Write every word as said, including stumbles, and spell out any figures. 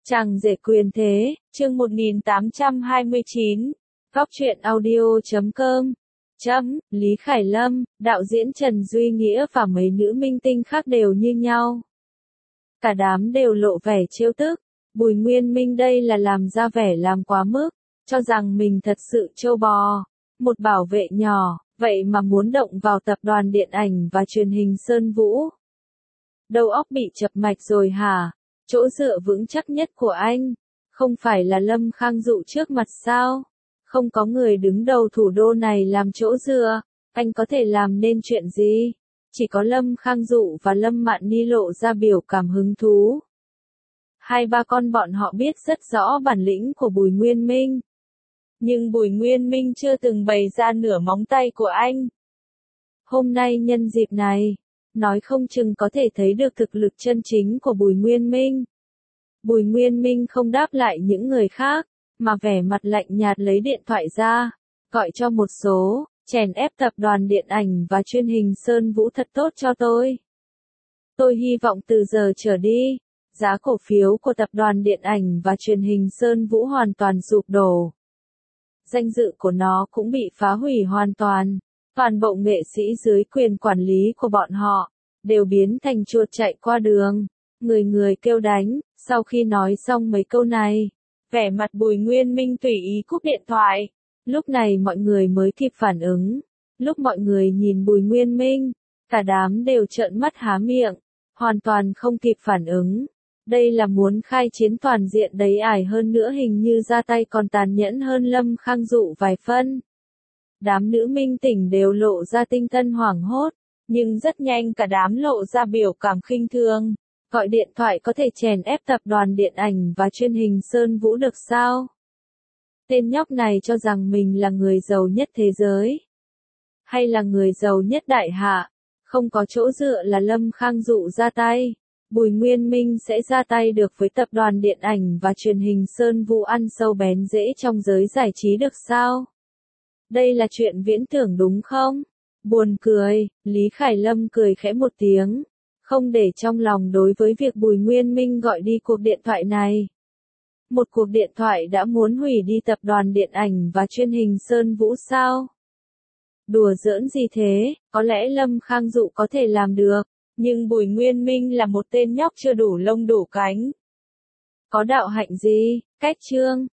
Chàng rể quyền thế, chương một nghìn tám trăm hai mươi chín, góc truyện audio chấm com, chấm, Lý Khải Lâm, đạo diễn Trần Duy Nghĩa và mấy nữ minh tinh khác đều như nhau. Cả đám đều lộ vẻ trêu tức, Bùi Nguyên Minh đây là làm ra vẻ làm quá mức, cho rằng mình thật sự trâu bò, một bảo vệ nhỏ, vậy mà muốn động vào tập đoàn điện ảnh và truyền hình Sơn Vũ. Đầu óc bị chập mạch rồi hả? Chỗ dựa vững chắc nhất của anh, không phải là Lâm Khang Dụ trước mặt sao? Không có người đứng đầu thủ đô này làm chỗ dựa, anh có thể làm nên chuyện gì? Chỉ có Lâm Khang Dụ và Lâm Mạn Ni lộ ra biểu cảm hứng thú. Hai ba con bọn họ biết rất rõ bản lĩnh của Bùi Nguyên Minh. Nhưng Bùi Nguyên Minh chưa từng bày ra nửa móng tay của anh. Hôm nay nhân dịp này, nói không chừng có thể thấy được thực lực chân chính của Bùi Nguyên Minh. Bùi Nguyên Minh không đáp lại những người khác, mà vẻ mặt lạnh nhạt lấy điện thoại ra, gọi cho một số, chèn ép tập đoàn điện ảnh và truyền hình Sơn Vũ thật tốt cho tôi. Tôi hy vọng từ giờ trở đi, giá cổ phiếu của tập đoàn điện ảnh và truyền hình Sơn Vũ hoàn toàn sụp đổ. Danh dự của nó cũng bị phá hủy hoàn toàn. Toàn bộ nghệ sĩ dưới quyền quản lý của bọn họ, đều biến thành chuột chạy qua đường. Người người kêu đánh, sau khi nói xong mấy câu này, vẻ mặt Bùi Nguyên Minh tùy ý cúp điện thoại. Lúc này mọi người mới kịp phản ứng. Lúc mọi người nhìn Bùi Nguyên Minh, cả đám đều trợn mắt há miệng, hoàn toàn không kịp phản ứng. Đây là muốn khai chiến toàn diện đấy, ải hơn nữa hình như ra tay còn tàn nhẫn hơn Lâm Khang Dụ vài phân. Đám nữ minh tỉnh đều lộ ra tinh thần hoảng hốt, nhưng rất nhanh cả đám lộ ra biểu cảm khinh thường. Gọi điện thoại có thể chèn ép tập đoàn điện ảnh và truyền hình Sơn Vũ được sao? Tên nhóc này cho rằng mình là người giàu nhất thế giới, hay là người giàu nhất đại hạ, không có chỗ dựa là Lâm Khang Dụ ra tay. Bùi Nguyên Minh sẽ ra tay được với tập đoàn điện ảnh và truyền hình Sơn Vũ ăn sâu bén rễ trong giới giải trí được sao? Đây là chuyện viễn tưởng đúng không? Buồn cười, Lý Khải Lâm cười khẽ một tiếng, không để trong lòng đối với việc Bùi Nguyên Minh gọi đi cuộc điện thoại này. Một cuộc điện thoại đã muốn hủy đi tập đoàn điện ảnh và truyền hình Sơn Vũ sao? Đùa giỡn gì thế, có lẽ Lâm Khang Dụ có thể làm được, nhưng Bùi Nguyên Minh là một tên nhóc chưa đủ lông đủ cánh. Có đạo hạnh gì? Cách chương